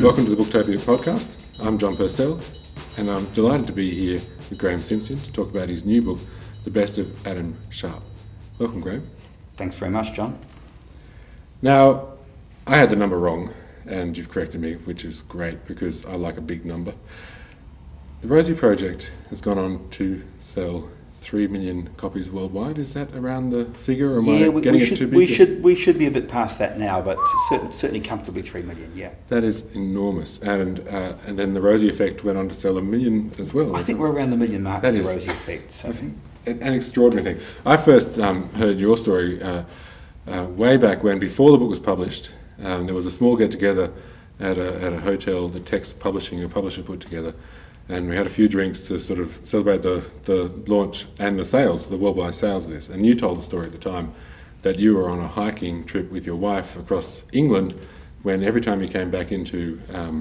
Welcome to the Booktopia podcast. I'm John Purcell, and I'm delighted to be here with Graham Simpson to talk about his new book, The Best of Adam Sharp. Welcome, Graham. Thanks very much, John. Now, I had the number wrong, and you've corrected me, which is great because I like a big number. The Rosie Project has gone on to sell 3 million copies worldwide. Is that around the figure, or am I getting it too big? We should be a bit past that now, but certainly comfortably 3 million, yeah. That is enormous. And then the Rosie Effect went on to sell 1 million as well. I think we're around the million mark that in is the Rosie Effect. So. An extraordinary thing. I first heard your story way back when, before the book was published. There was a small get-together at a hotel that Tex Publishing, a publisher, put together. And we had a few drinks to sort of celebrate the launch and the sales, the worldwide sales of this. And you told the story at the time that you were on a hiking trip with your wife across England, when every time you came back into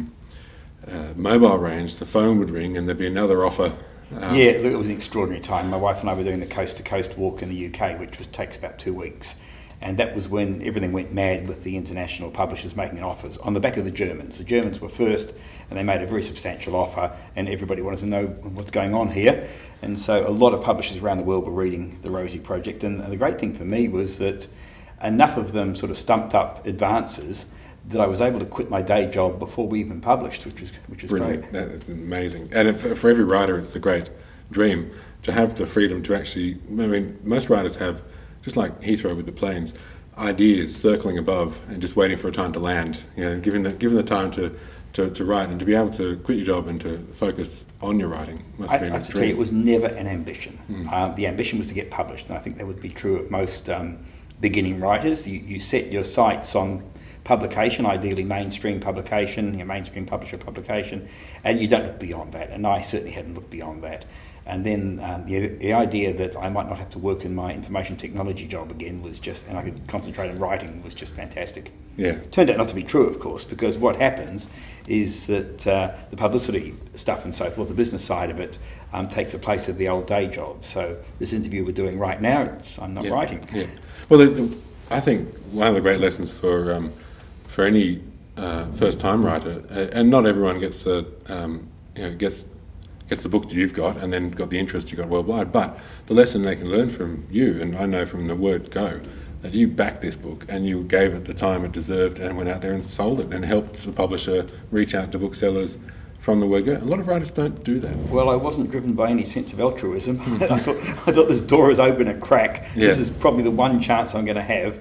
mobile range, the phone would ring and there'd be another offer. Yeah, look, it was an extraordinary time. My wife and I were doing the coast-to-coast walk in the UK, which takes about 2 weeks. And that was when everything went mad with the international publishers making offers on the back of the Germans. The Germans were first, and they made a very substantial offer, and everybody wanted to know what's going on here. And so a lot of publishers around the world were reading the Rosie Project. And the great thing for me was that enough of them sort of stumped up advances that I was able to quit my day job before we even published, which was brilliant. Great. That is amazing. And for every writer, it's the great dream to have the freedom to actually, I mean, most writers have, just like Heathrow with the planes, ideas circling above and just waiting for a time to land. You know, given the time to write, and to be able to quit your job and to focus on your writing must have been I have to tell you, it was never an ambition. The ambition was to get published, and I think that would be true of most beginning writers. You set your sights on publication, ideally mainstream publication, your mainstream publisher publication, and you don't look beyond that. And I certainly hadn't looked beyond that. And then the idea that I might not have to work in my information technology job again was just, and I could concentrate on writing, was just fantastic. Yeah. Turned out not to be true, of course, because what happens is that the publicity stuff and so forth, the business side of it, takes the place of the old day job. So this interview we're doing right now, I'm not writing. Yeah. Well, I think one of the great lessons for any first-time writer, and not everyone gets gets the book that you've got and then got the interest you got worldwide, but the lesson they can learn from you, and I know from the word go, that you backed this book and you gave it the time it deserved and went out there and sold it and helped the publisher reach out to booksellers from the word go. A lot of writers don't do that. Well, I wasn't driven by any sense of altruism. I thought this door is open a crack. Yeah. This is probably the one chance I'm going to have.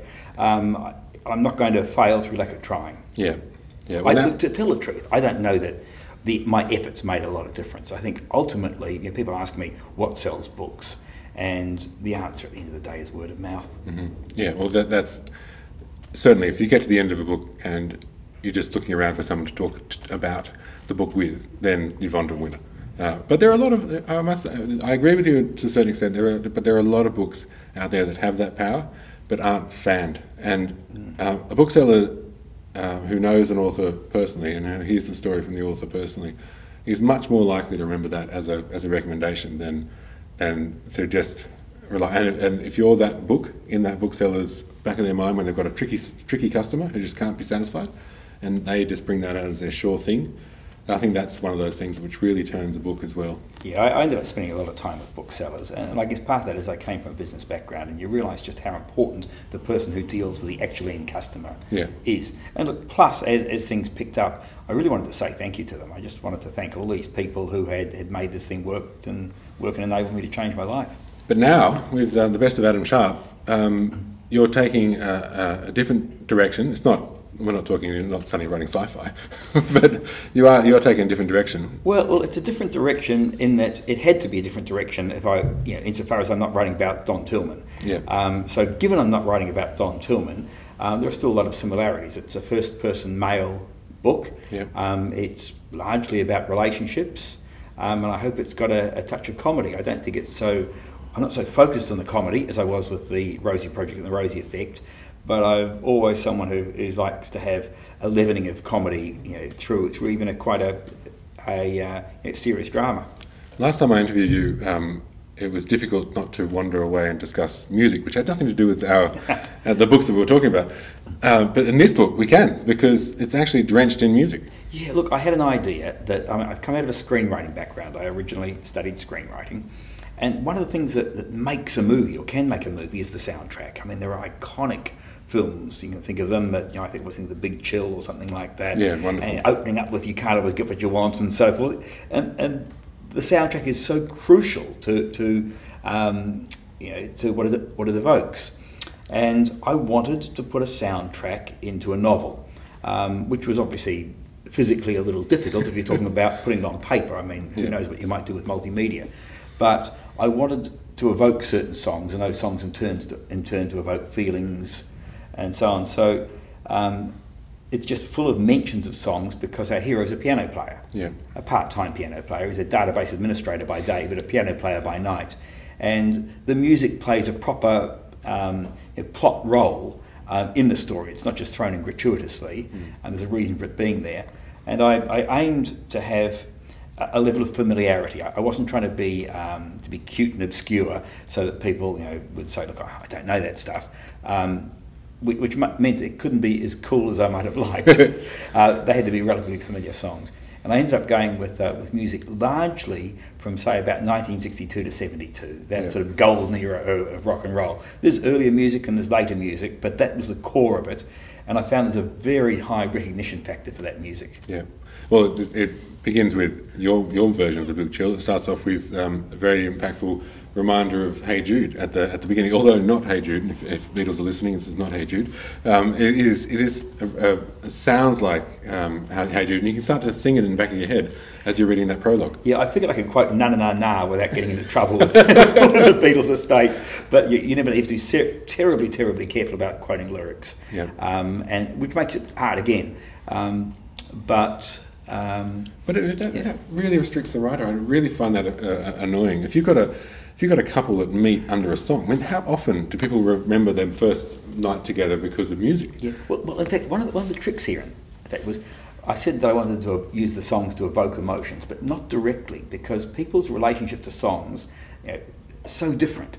I'm not going to fail through lack of trying. Yeah. Well, to tell the truth, I don't know that my efforts made a lot of difference. I think ultimately, people ask me what sells books, and the answer at the end of the day is word of mouth. Mm-hmm. Yeah, well, that's certainly, if you get to the end of a book and you're just looking around for someone to talk about the book with, then you've won a winner. But there are a lot of, I agree with you to a certain extent, but there are a lot of books out there that have that power, but aren't fanned. And a bookseller who knows an author personally and who hears the story from the author personally is much more likely to remember that as a recommendation than to just rely. And if you're that book in that bookseller's back of their mind when they've got a tricky customer who just can't be satisfied, and they just bring that out as their sure thing, I think that's one of those things which really turns a book as well. Yeah, I ended up spending a lot of time with booksellers, and I guess part of that is I came from a business background, and you realise just how important the person who deals with the actual end customer is. And look, plus, as things picked up, I really wanted to say thank you to them. I just wanted to thank all these people who had made this thing work and enabled me to change my life. But now, with The Best of Adam Sharp, you're taking a different direction. We're not suddenly writing sci-fi, but you are taking a different direction. Well, it's a different direction in that it had to be a different direction insofar as I'm not writing about Don Tillman. Yeah. So given I'm not writing about Don Tillman, there are still a lot of similarities. It's a first-person male book. Yeah. It's largely about relationships, and I hope it's got a touch of comedy. I don't think I'm not so focused on the comedy as I was with the Rosie Project and the Rosie Effect, but I'm always someone who likes to have a leavening of comedy, through even quite a serious drama. Last time I interviewed you, it was difficult not to wander away and discuss music, which had nothing to do with our the books that we were talking about. But in this book, we can, because it's actually drenched in music. Yeah, look, I had an idea that, I've come out of a screenwriting background. I originally studied screenwriting. And one of the things that makes a movie, or can make a movie, is the soundtrack. I mean, there are iconic films. You can think of them, but I think The Big Chill or something like that. Yeah, wonderful. And opening up with You Can't Always Get What You Want and so forth. And the soundtrack is so crucial to what it evokes. And I wanted to put a soundtrack into a novel, which was obviously physically a little difficult if you're talking about putting it on paper. I mean, who knows what you might do with multimedia. But I wanted to evoke certain songs, and those songs in turn to evoke feelings and so on. So it's just full of mentions of songs because our hero's a piano player, a part-time piano player. He's a database administrator by day, but a piano player by night. And the music plays a proper plot role in the story. It's not just thrown in gratuitously, and there's a reason for it being there. And I aimed to have a level of familiarity. I wasn't trying to be cute and obscure so that people would say, look, I don't know that stuff, which meant it couldn't be as cool as I might have liked. They had to be relatively familiar songs. And I ended up going with music largely from, say, about 1962 to 72, that sort of golden era of rock and roll. There's earlier music and there's later music, but that was the core of it. And I found there's a very high recognition factor for that music. Yeah. Well, it begins with your version of The Big Chill. It starts off with a very impactful reminder of Hey Jude at the beginning, although not Hey Jude. If Beatles are listening, this is not Hey Jude. It sounds like Hey Jude, and you can start to sing it in the back of your head as you're reading that prologue. Yeah, I figured I could quote Na Na Na Na without getting into trouble with the Beatles estate, but you never have to be terribly, terribly careful about quoting lyrics, and which makes it hard again. But it really restricts the writer. I really find that annoying. If you've got a couple that meet under a song, I mean, how often do people remember their first night together because of music? Yeah. Well, in fact, one of the tricks here, in fact, was I said that I wanted to use the songs to evoke emotions, but not directly, because people's relationship to songs are so different.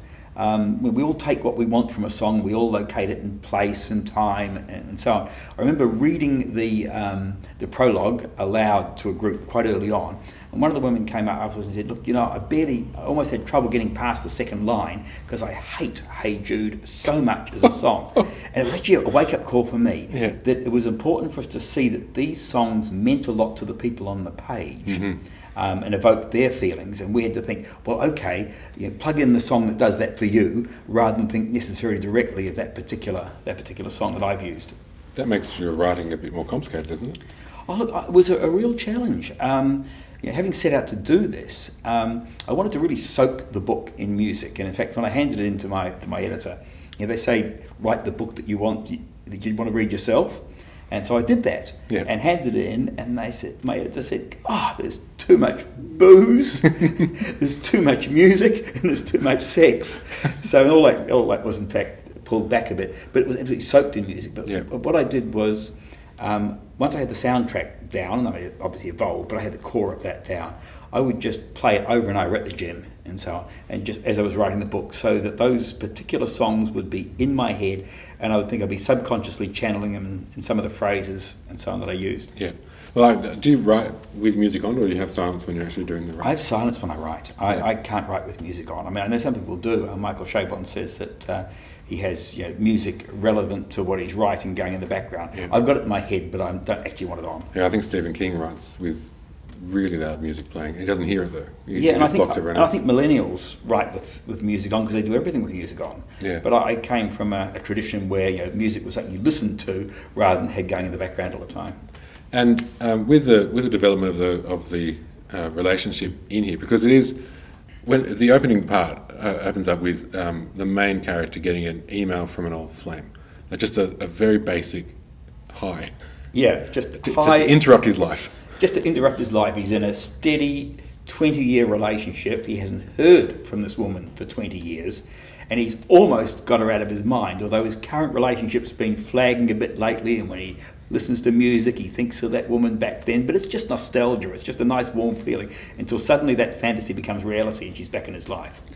We all take what we want from a song, we all locate it in place and time and so on. I remember reading the prologue aloud to a group quite early on, and one of the women came up afterwards and said, look, I almost had trouble getting past the second line because I hate Hey Jude so much as a song. And it was actually a wake-up call for me, that it was important for us to see that these songs meant a lot to the people on the page. And evoke their feelings, and we had to think, well, okay, plug in the song that does that for you, rather than think necessarily directly of that particular song that I've used. That makes your writing a bit more complicated, doesn't it? Oh, look, it was a real challenge. Having set out to do this, I wanted to really soak the book in music, and in fact, when I handed it in to my editor, they say, write the book that you want to read yourself. And so I did that and handed it in, and my editor said, there's too much booze, there's too much music, and there's too much sex. So all that was in fact pulled back a bit, but it was absolutely soaked in music. But what I did was, once I had the soundtrack down, and I obviously evolved, but I had the core of that down, I would just play it over and over at the gym and so on, and just as I was writing the book, so that those particular songs would be in my head, and I would think I'd be subconsciously channeling them in some of the phrases and so on that I used. Yeah. Well, do you write with music on, or do you have silence when you're actually doing the writing? I have silence when I write. I can't write with music on. I mean, I know some people do. Michael Chabon says that he has music relevant to what he's writing going in the background. Yeah. I've got it in my head, but I don't actually want it on. Yeah, I think Stephen King writes with really loud music playing. He doesn't hear it though. And I think millennials write with music on because they do everything with music on. Yeah. But I came from a tradition where music was something you listened to rather than had going in the background all the time. And with the development of the relationship in here, because it is when the opening part opens up with the main character getting an email from an old flame, just a very basic hi. Yeah, just hi. Just to interrupt his life. Just to interrupt his life. He's in a steady 20-year relationship. He hasn't heard from this woman for 20 years, and he's almost got her out of his mind, although his current relationship's been flagging a bit lately, and when he listens to music, he thinks of that woman back then, but it's just nostalgia. It's just a nice warm feeling until suddenly that fantasy becomes reality and she's back in his life.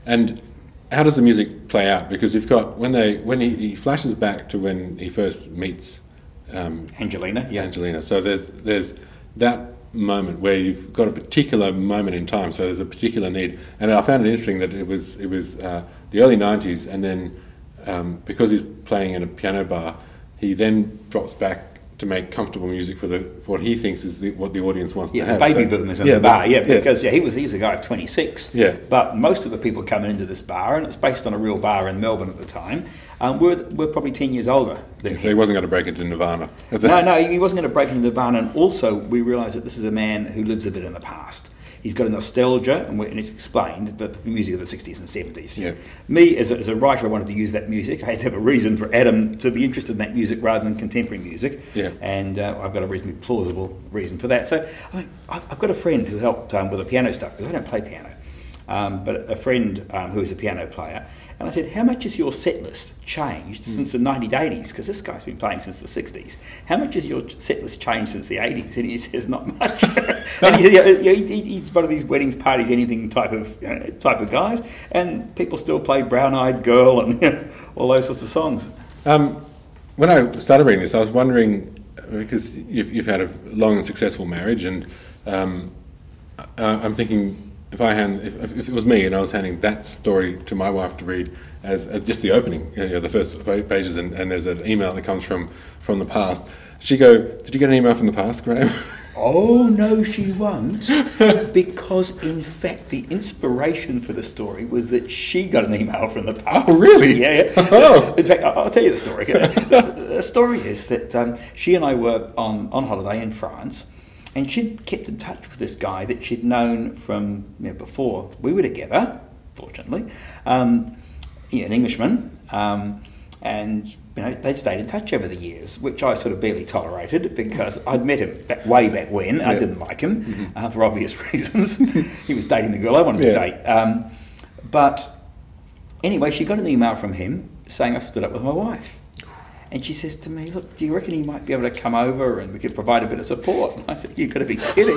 And how does the music play out? Because you've got when he flashes back to when he first meets Angelina, yeah. Angelina. So there's that moment where you've got a particular moment in time. So there's a particular need, and I found it interesting that it was the early '90s, and then because he's playing in a piano bar, he then drops back to make comfortable music for what he thinks is what the audience wants to have. Yeah, the baby boomers in the bar, because he was a guy of 26. Yeah. But most of the people coming into this bar, and it's based on a real bar in Melbourne at the time, were probably 10 years older than him. So he wasn't going to break into Nirvana. No, he wasn't going to break into Nirvana. And also, we realised that this is a man who lives a bit in the past. He's got a nostalgia, and it's explained, but the music of the 60s and 70s. Yeah. Me, as a writer, I wanted to use that music. I had to have a reason for Adam to be interested in that music rather than contemporary music. Yeah. And I've got a reasonably plausible reason for that. So I've got a friend who helped with the piano stuff, because I don't play piano, but a friend who is a piano player. And I said, how much has your set list changed since the 1980s? Because this guy's been playing since the 60s. How much has your set list changed since the 80s? And he says, not much. And he's one of these weddings, parties, anything type of guys. And people still play Brown Eyed Girl and all those sorts of songs. When I started reading this, I was wondering, because you've had a long and successful marriage, and I'm thinking, if it was me and I was handing that story to my wife to read as just the opening, the first pages, and there's an email that comes from the past, she'd go, "Did you get an email from the past, Graham?" Oh, no, she won't, because in fact the inspiration for the story was that she got an email from the past. Oh, really? Yeah. Oh. In fact, I'll tell you the story. The story is that she and I were on holiday in France, and she'd kept in touch with this guy that she'd known from before we were together, fortunately, an Englishman, and they'd stayed in touch over the years, which I sort of barely tolerated because I'd met him way back when. I didn't like him for obvious reasons. He was dating the girl I wanted to date. But anyway, she got an email from him saying I split up with my wife. And she says to me, "Look, do you reckon he might be able to come over and we could provide a bit of support?" And I said, "You've got to be kidding."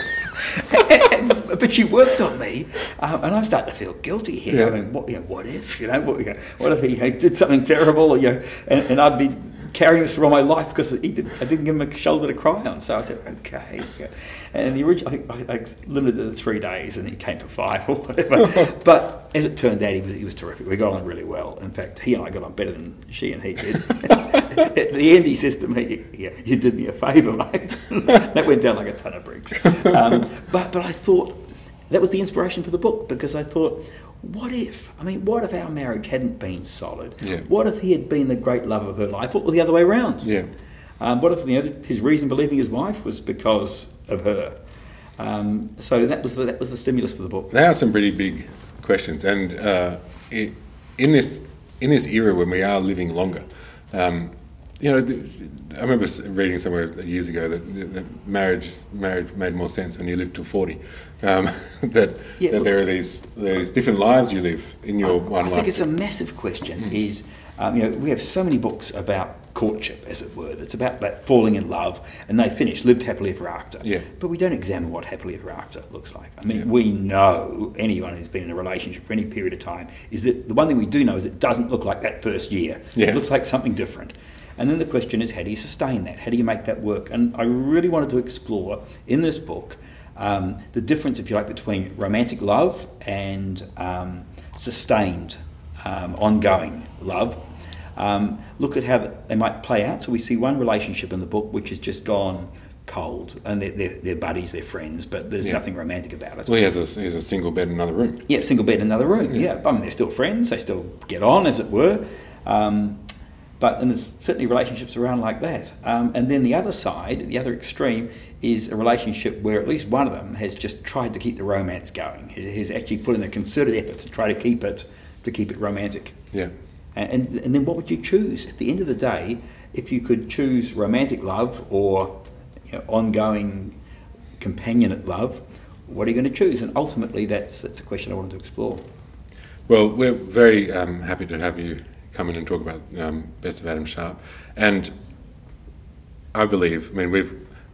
But she worked on me, and I'm starting to feel guilty here. Yeah. I mean, what if, what if he did something terrible, and I'd be carrying this for all my life because I didn't give him a shoulder to cry on. So I said, okay. And the original, I limited it to 3 days, and he came for 5 or whatever. But as it turned out, he was terrific. We got on really well. In fact, he and I got on better than she and he did. At the end, he says to me, "Yeah, you did me a favour, mate." That went down like a ton of bricks. But I thought that was the inspiration for the book, because I thought, what if our marriage hadn't been solid? Yeah. What if he had been the great love of her life, or the other way around? Yeah. What if his reason for leaving his wife was because of her? So that was the stimulus for the book. There are some pretty big questions, and in this era when we are living longer, I remember reading somewhere years ago that marriage made more sense when you lived till 40. That there are these different lives you live in your one life. I think it's a massive question. Is we have so many books about courtship, as it were, that's about that falling in love, and they finish lived happily ever after. Yeah. But we don't examine what happily ever after looks like. We know, anyone who's been in a relationship for any period of time, is that the one thing we do know is it doesn't look like that first year. Yeah. It looks like something different. And then the question is, how do you sustain that? How do you make that work? And I really wanted to explore in this book the difference, if you like, between romantic love and sustained, ongoing love. Look at how they might play out. So we see one relationship in the book which has just gone cold, and they're buddies, they're friends, but there's nothing romantic about it. Well, he has a single bed in another room. Yeah, single bed in another room. Yeah. They're still friends. They still get on, as it were. But there's certainly relationships around like that. And then the other side, the other extreme, is a relationship where at least one of them has just tried to keep the romance going. Has actually put in a concerted effort to try to keep it romantic. Yeah. And then what would you choose? At the end of the day, if you could choose romantic love or ongoing companionate love, what are you going to choose? And ultimately, that's the question I wanted to explore. Well, we're very happy to have you come in and talk about Best of Adam Sharp, and I believe,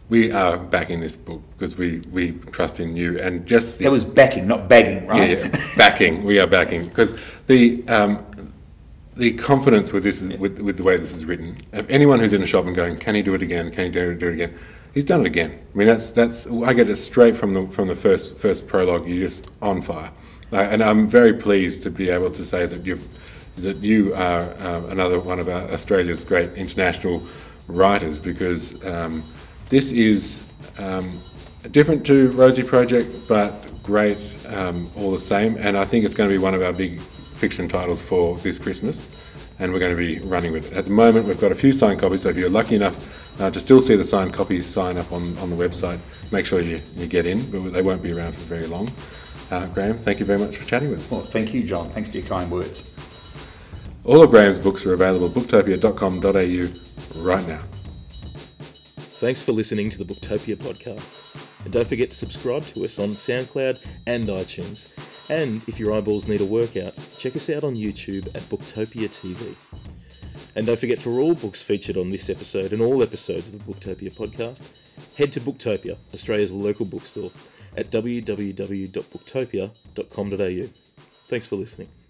We are backing this book because we trust in you, and just That was backing, not bagging, right? yeah, backing. We are backing because the confidence with this is, with the way this is written. If anyone who's in a shop and going, can he do it again? Can he do it again? He's done it again. I mean, that's I get it straight from the first prologue. You're just on fire, and I'm very pleased to be able to say that you are another one of Australia's great international writers, because this is different to Rosie Project, but great all the same. And I think it's going to be one of our big fiction titles for this Christmas, and we're going to be running with it. At the moment, we've got a few signed copies, so if you're lucky enough to still see the signed copies, sign up on the website. Make sure you get in, but they won't be around for very long. Graham, thank you very much for chatting with us. Well, thank you, John. Thanks for your kind words. All of Graham's books are available at booktopia.com.au right now. Thanks for listening to the Booktopia podcast. And don't forget to subscribe to us on SoundCloud and iTunes. And if your eyeballs need a workout, check us out on YouTube at Booktopia TV. And don't forget, for all books featured on this episode and all episodes of the Booktopia podcast, head to Booktopia, Australia's local bookstore, at www.booktopia.com.au. Thanks for listening.